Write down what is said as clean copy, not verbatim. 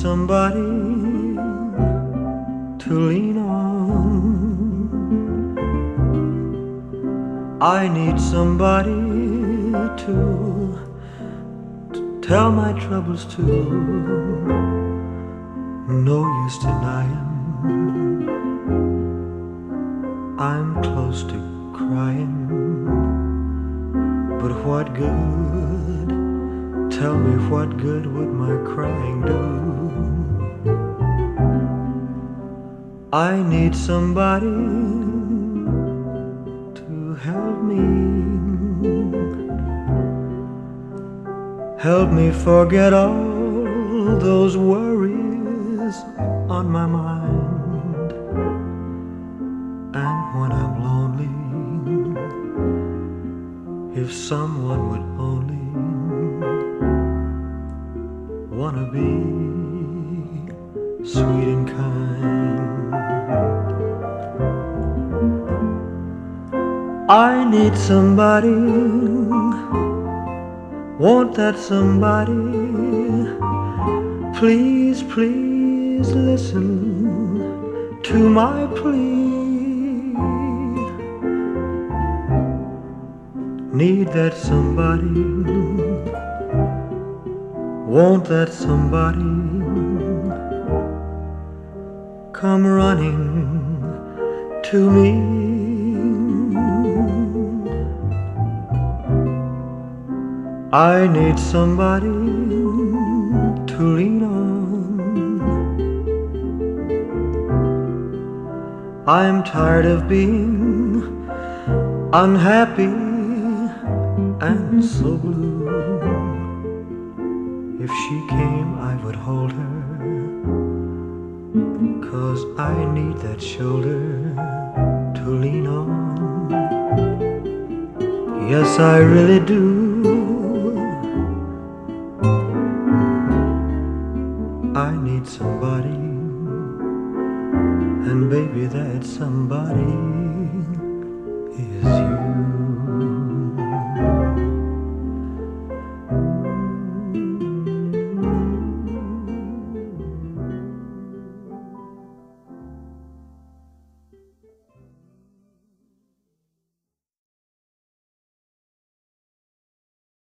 somebody to lean on. I need somebody to tell my troubles to. No use denying, I'm close to crying. But what good? Tell me what good would my crying do? I need somebody to help me forget all those worries on my mind. And when I'm lonely, if someone would only wanna be sweet and kind. I need somebody, want that somebody. Please, please listen to my plea. Need that somebody, want that somebody. Come running to me. I need somebody to lean on. I'm tired of being unhappy and so blue. If she came, I would hold her, 'cause I need that shoulder to lean on. Yes, I really do. I need somebody, and baby, that somebody is you.